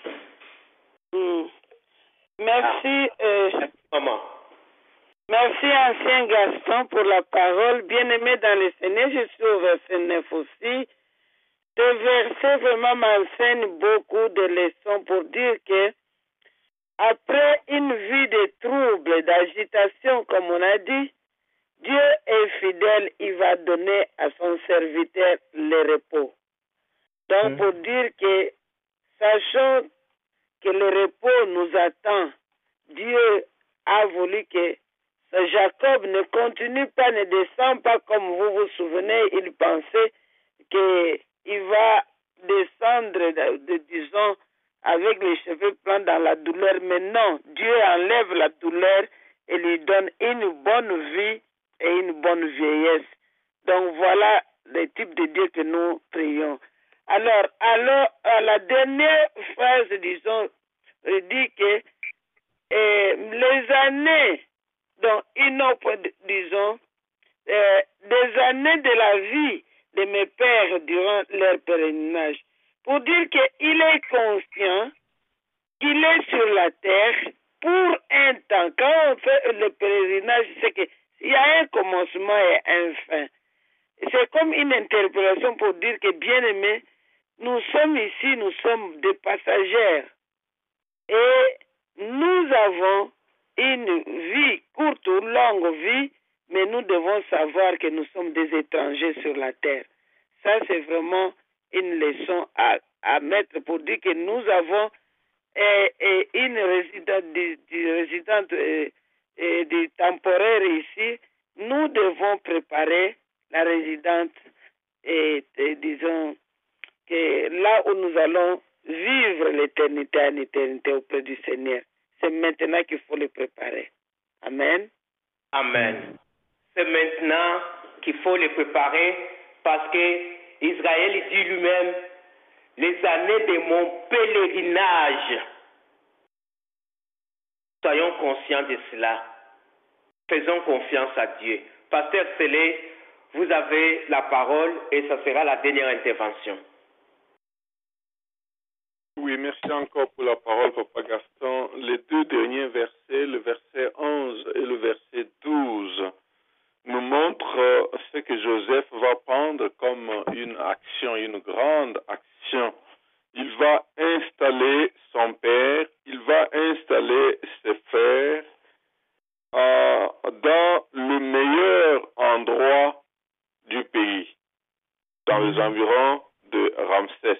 Mm. Merci. Ah. Euh, Merci, maman. Merci, ancien Gaston, pour la parole. Bien-aimé dans le Seigneur, je suis au verset neuf aussi. Ce verset vraiment m'enseigne beaucoup de leçons pour dire que après une vie de troubles, d'agitation, comme on a dit, Dieu est fidèle, il va donner à son serviteur le repos. Donc, mmh. pour dire que, sachant que le repos nous attend, Dieu a voulu que Jacob ne continue pas, ne descend pas comme vous vous souvenez, il pensait qu'il va descendre, de, de, disons, avec les cheveux blancs dans la douleur. Mais non, Dieu enlève la douleur et lui donne une bonne vie et une bonne vieillesse. Donc voilà le type de Dieu que nous prions. Alors, alors à la dernière phrase, disons, il dit que eh, les années, donc une autre, disons, eh, des années de la vie de mes pères durant leur pèlerinage, pour dire qu'il est conscient qu'il est sur la terre pour un temps. Quand on fait le pèlerinage, c'est qu'il y a un commencement et un fin. C'est comme une interpellation pour dire que, bien aimé, nous sommes ici, nous sommes des passagers. Et nous avons une vie courte ou longue vie, mais nous devons savoir que nous sommes des étrangers sur la terre. Ça, c'est vraiment une leçon à, à mettre pour dire que nous avons eh, eh, une résidente, du, du résidente eh, eh, du temporaire ici. Nous devons préparer la résidente, et, et, disons, que là où nous allons vivre l'éternité en éternité auprès du Seigneur, c'est maintenant qu'il faut le préparer. Amen. Amen. C'est maintenant qu'il faut les préparer parce que Israël dit lui-même, les années de mon pèlerinage. Soyons conscients de cela. Faisons confiance à Dieu. Pasteur Célé, vous avez la parole et ça sera la dernière intervention. Oui, merci encore pour la parole, Papa Gaston. Les deux derniers versets, le verset onze et le verset douze, nous montrent ce que Joseph va prendre comme une action, une grande action. Il va installer son père, il va installer ses frères euh, dans le meilleur endroit du pays, dans les environs de Ramsès.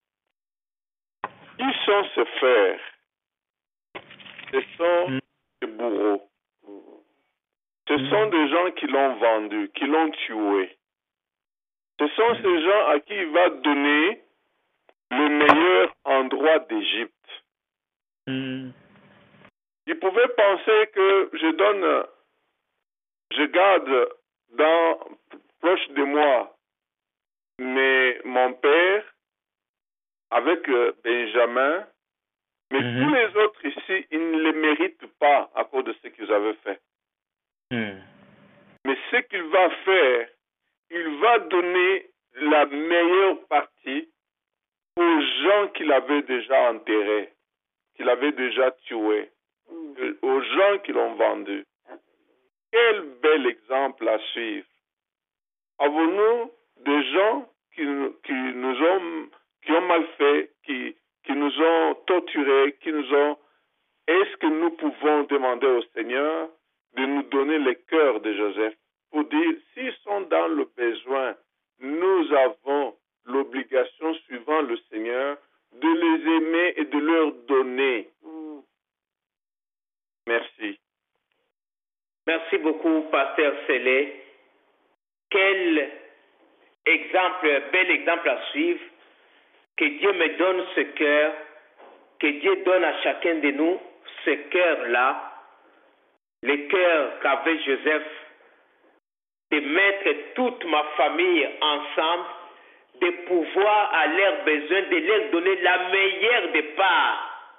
Qui sont ses frères? Ce sont des bourreaux. Ce sont des gens qui l'ont vendu, qui l'ont tué. Ce sont ces gens à qui il va donner le meilleur endroit d'Égypte. Mm. Il pouvait penser que je donne, je garde dans, proche de moi, mais mon père, avec Benjamin, mais mm-hmm. tous les autres ici, ils ne les méritent pas à cause de ce qu'ils avaient fait. Mm. Mais ce qu'il va faire, il va donner la meilleure partie aux gens qu'il avait déjà enterrés, qu'il avait déjà tués, mm. aux gens qui l'ont vendu. Quel bel exemple à suivre. Avons-nous des gens qui, qui nous ont, qui ont mal fait, qui, qui nous ont torturés, qui nous ont... Est-ce que nous pouvons demander au Seigneur de nous donner le cœur de Joseph pour dire, s'ils sont dans le besoin, nous avons l'obligation, suivant le Seigneur, de les aimer et de leur donner. Mm. Merci. Merci beaucoup, Pasteur Célé. Quel exemple, bel exemple à suivre. Que Dieu me donne ce cœur, que Dieu donne à chacun de nous ce cœur-là, le cœur qu'avait Joseph, de mettre toute ma famille ensemble, de pouvoir à leurs besoins, de leur donner la meilleure des parts,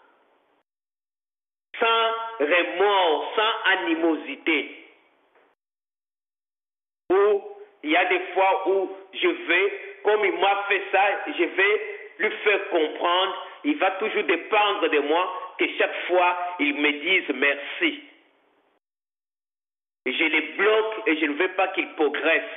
sans remords, sans animosité. Où il y a des fois où je vais, comme il m'a fait ça, je vais lui faire comprendre, il va toujours dépendre de moi, que chaque fois il me dise merci. Je les bloque et je ne veux pas qu'ils progressent.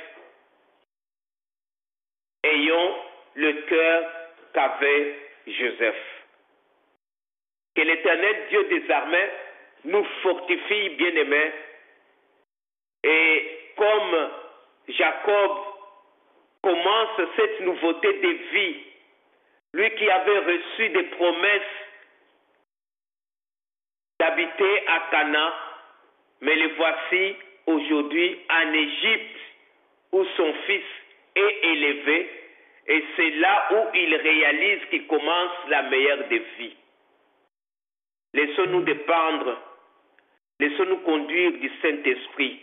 Ayons le cœur qu'avait Joseph. Que l'Éternel Dieu des armées nous fortifie, bien-aimés, et comme Jacob commence cette nouveauté de vie, lui qui avait reçu des promesses d'habiter à Canaan, mais le voici aujourd'hui en Égypte, où son fils est élevé, et c'est là où il réalise qu'il commence la meilleure des vies. Laissons-nous dépendre, laissons-nous conduire du Saint-Esprit.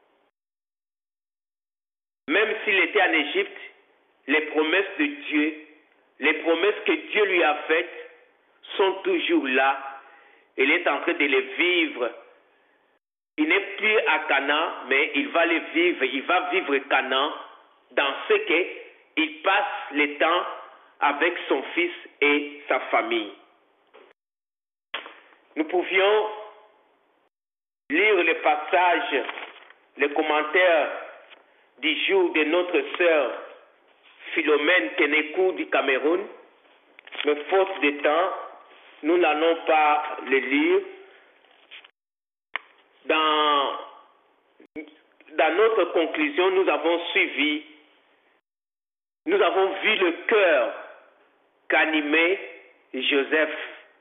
Même s'il était en Égypte, les promesses de Dieu, les promesses que Dieu lui a faites sont toujours là. Il est en train de les vivre. Il n'est plus à Canaan, mais il va les vivre. Il va vivre Canaan dans ce qu'il passe le temps avec son fils et sa famille. Nous pouvions lire le passage, le commentaire du jour de notre sœur Philomène Kenekou du Cameroun, mais faute de temps, nous n'allons pas le lire. Dans, dans notre conclusion, nous avons suivi, nous avons vu le cœur qu'animait Joseph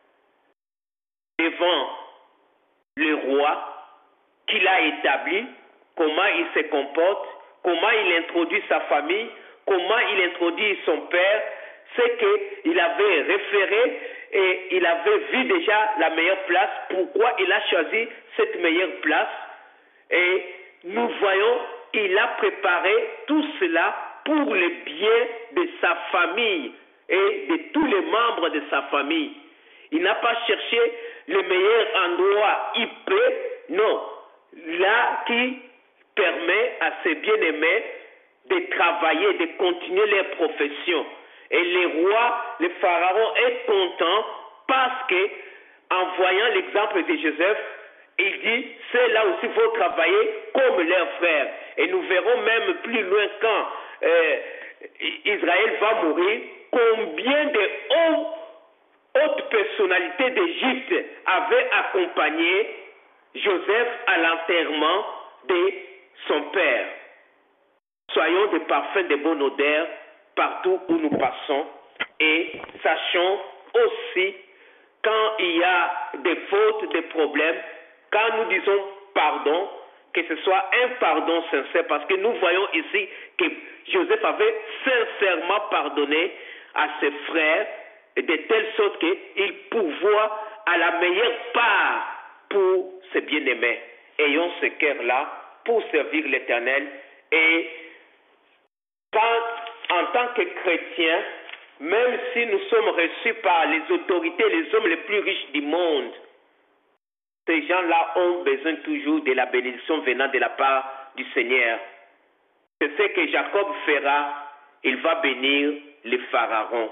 devant le roi qu'il a établi, comment il se comporte, comment il introduit sa famille, comment il introduit son père. c'est qu'il avait référé et il avait vu déjà la meilleure place. Pourquoi il a choisi cette meilleure place? Et nous voyons, il a préparé tout cela pour le bien de sa famille et de tous les membres de sa famille. Il n'a pas cherché le meilleur endroit I P, non, là qui permet à ses bien-aimés de travailler, de continuer leur profession. Et le roi, le pharaon est content parce que, en voyant l'exemple de Joseph, il dit, c'est là aussi il faut travailler comme leurs frères. Et nous verrons même plus loin quand euh, Israël va mourir, combien de hauts, hautes personnalités d'Égypte avaient accompagné Joseph à l'enterrement de son père. Soyons des parfums de bonne odeur partout où nous passons et sachons aussi quand il y a des fautes, des problèmes, quand nous disons pardon, que ce soit un pardon sincère, parce que nous voyons ici que Joseph avait sincèrement pardonné à ses frères, de telle sorte qu'il pourvoit à la meilleure part pour ses bien-aimés. Ayons ce cœur-là pour servir l'Éternel et quand, en tant que chrétiens, même si nous sommes reçus par les autorités, les hommes les plus riches du monde, ces gens-là ont besoin toujours de la bénédiction venant de la part du Seigneur. C'est ce que Jacob fera, il va bénir les pharaons.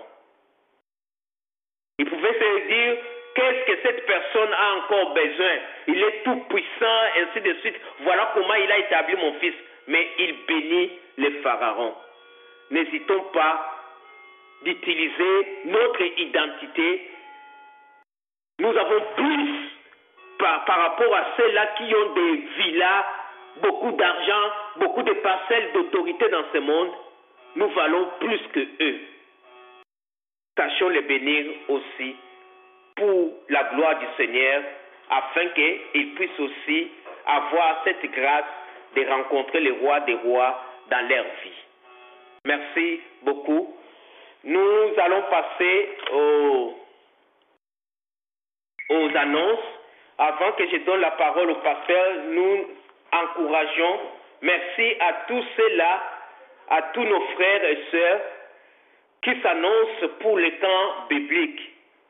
Il pouvait se dire, qu'est-ce que cette personne a encore besoin? Il est tout puissant, ainsi de suite. Voilà comment il a établi mon fils. Mais il bénit les pharaons. N'hésitons pas d'utiliser notre identité. Nous avons plus par, par rapport à ceux-là qui ont des villas, beaucoup d'argent, beaucoup de parcelles d'autorité dans ce monde. Nous valons plus que eux. Sachons les bénir aussi pour la gloire du Seigneur, afin qu'ils puissent aussi avoir cette grâce de rencontrer le roi des rois dans leur vie. Merci beaucoup. Nous allons passer aux, aux annonces. Avant que je donne la parole au pasteur, nous encourageons, merci à tous ceux-là, à tous nos frères et sœurs qui s'annoncent pour le temps biblique.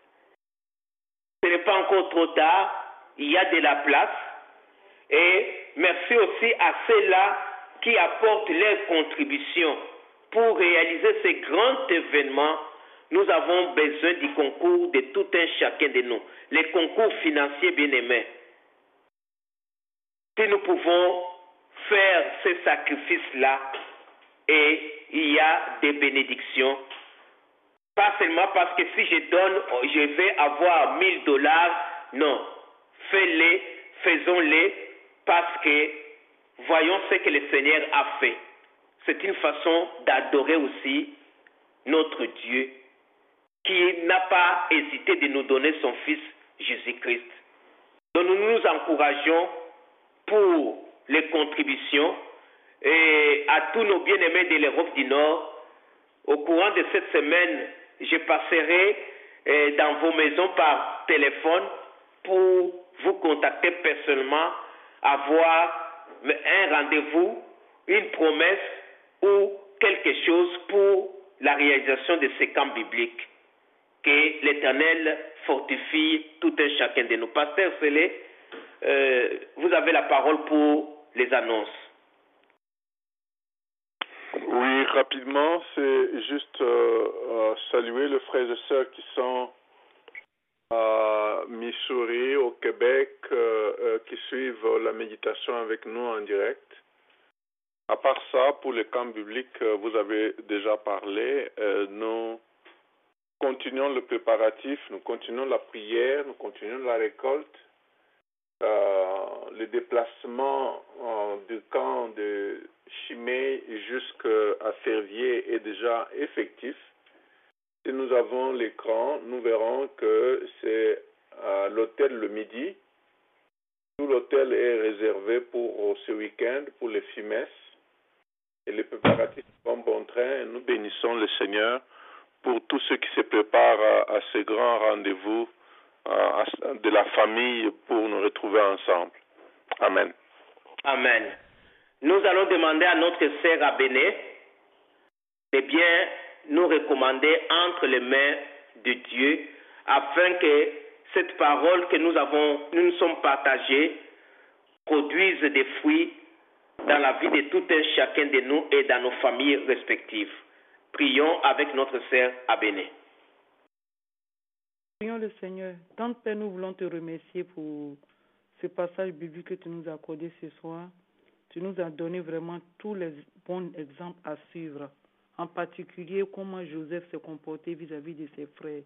Ce n'est pas encore trop tard, il y a de la place. Et merci aussi à ceux-là qui apportent leur contribution pour réaliser ce grand événement. Nous avons besoin du concours de tout un chacun de nous, les concours financiers bien-aimés. Si nous pouvons faire ces sacrifices-là, et il y a des bénédictions, pas seulement parce que si je donne, je vais avoir mille dollars, non, fais-les, faisons-les, parce que voyons ce que le Seigneur a fait. C'est une façon d'adorer aussi notre Dieu, qui n'a pas hésité de nous donner son Fils Jésus-Christ. Donc nous nous encourageons pour les contributions et à tous nos bien-aimés de l'Europe du Nord. Au courant de cette semaine, je passerai dans vos maisons par téléphone pour vous contacter personnellement, avoir un rendez-vous, une promesse ou quelque chose pour la réalisation de ces camps bibliques. Que l'Éternel fortifie tout un chacun de nous. Pasteur Célé, euh, vous avez la parole pour les annonces. Oui, rapidement, c'est juste euh, euh, saluer les frères et sœurs qui sont à Missouri, au Québec, euh, euh, qui suivent la méditation avec nous en direct. À part ça, pour le camp biblique, euh, vous avez déjà parlé, euh, nous continuons le préparatif, nous continuons la prière, nous continuons la récolte. Euh, le déplacement euh, du camp de Chimay jusqu'à Ferviers est déjà effectif. Si nous avons l'écran, nous verrons que c'est à l'hôtel Le Midi. Tout l'hôtel est réservé pour ce week-end, pour les FIMES. Et les préparatifs vont bon train. Et nous bénissons le Seigneur pour tous ceux qui se préparent à, à ce grand rendez-vous à, à, de la famille pour nous retrouver ensemble. Amen. Amen. Nous allons demander à notre sœur Abéné de bien nous recommander entre les mains de Dieu afin que cette parole que nous avons, nous nous sommes partagés produise des fruits dans la vie de tout un chacun de nous et dans nos familles respectives. Prions avec notre sœur Abéné. Prions le Seigneur. Tant Père, nous voulons te remercier pour ce passage biblique que tu nous as accordé ce soir. Tu nous as donné vraiment tous les bons exemples à suivre. En particulier, comment Joseph s'est comporté vis-à-vis de ses frères.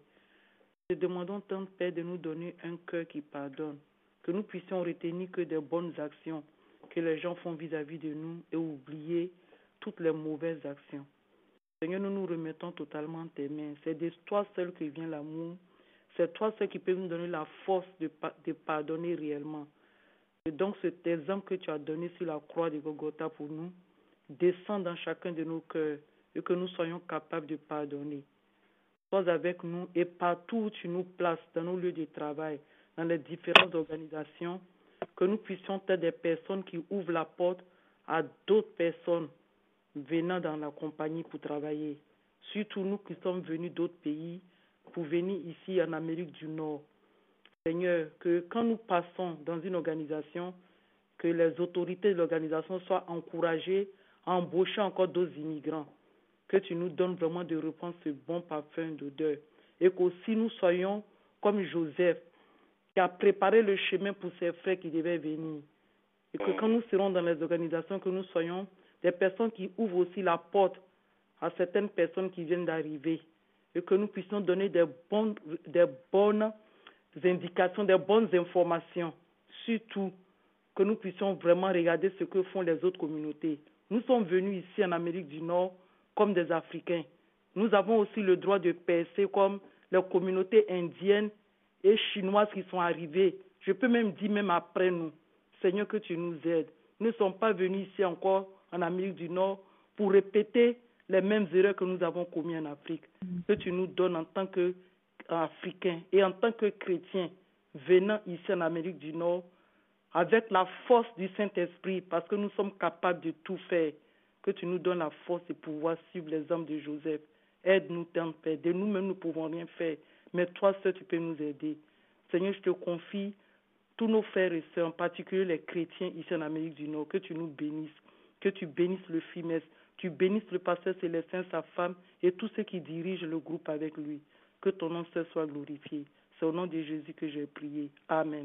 Te demandons tant, Père, de nous donner un cœur qui pardonne, que nous puissions retenir que des bonnes actions que les gens font vis-à-vis de nous et oublier toutes les mauvaises actions. Seigneur, nous nous remettons totalement en tes mains. C'est de toi seul que vient l'amour. C'est toi seul qui peut nous donner la force de, de pardonner réellement. Et donc cet exemple que tu as donné sur la croix de Golgotha pour nous, descend dans chacun de nos cœurs et que nous soyons capables de pardonner. Sois avec nous et partout où tu nous places, dans nos lieux de travail, dans les différentes organisations, que nous puissions être des personnes qui ouvrent la porte à d'autres personnes venant dans la compagnie pour travailler. Surtout nous qui sommes venus d'autres pays pour venir ici en Amérique du Nord. Seigneur, que quand nous passons dans une organisation, que les autorités de l'organisation soient encouragées à embaucher encore d'autres immigrants. Que tu nous donnes vraiment de reprendre ce bon parfum d'odeur. Et qu'aussi nous soyons comme Joseph, qui a préparé le chemin pour ses frères qui devaient venir. Et que quand nous serons dans les organisations, que nous soyons des personnes qui ouvrent aussi la porte à certaines personnes qui viennent d'arriver. Et que nous puissions donner des bonnes, des bonnes indications, des bonnes informations. Surtout, que nous puissions vraiment regarder ce que font les autres communautés. Nous sommes venus ici en Amérique du Nord comme des Africains. Nous avons aussi le droit de percer comme les communautés indiennes et chinoises qui sont arrivées. Je peux même dire même après nous. Seigneur, que tu nous aides. Nous ne sommes pas venus ici encore en Amérique du Nord pour répéter les mêmes erreurs que nous avons commises en Afrique. Que tu nous donnes en tant qu'Africains et en tant que chrétiens venant ici en Amérique du Nord avec la force du Saint-Esprit parce que nous sommes capables de tout faire. Que tu nous donnes la force de pouvoir suivre les hommes de Joseph. Aide-nous, tant Père. De nous-mêmes, nous ne pouvons rien faire. Mais toi seul, tu peux nous aider. Seigneur, je te confie tous nos frères et sœurs, en particulier les chrétiens ici en Amérique du Nord. Que tu nous bénisses. Que tu bénisses le FIMES. Tu bénisses le pasteur Célestin, sa femme et tous ceux qui dirigent le groupe avec lui. Que ton nom seul soit glorifié. C'est au nom de Jésus que j'ai prié. Amen.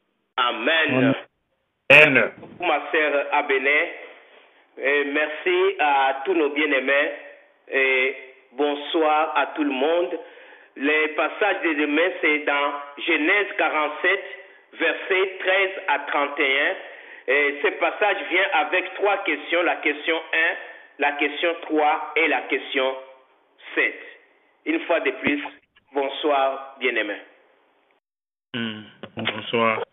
Amen. Amen. Pour ma sœur Abéné, et merci à tous nos bien-aimés et bonsoir à tout le monde. Le passage de demain, c'est dans Genèse quarante-sept, versets treize à trente et un. Et ce passage vient avec trois questions, la question un, la question trois et la question sept. Une fois de plus, bonsoir bien-aimés. Mmh. Bonsoir.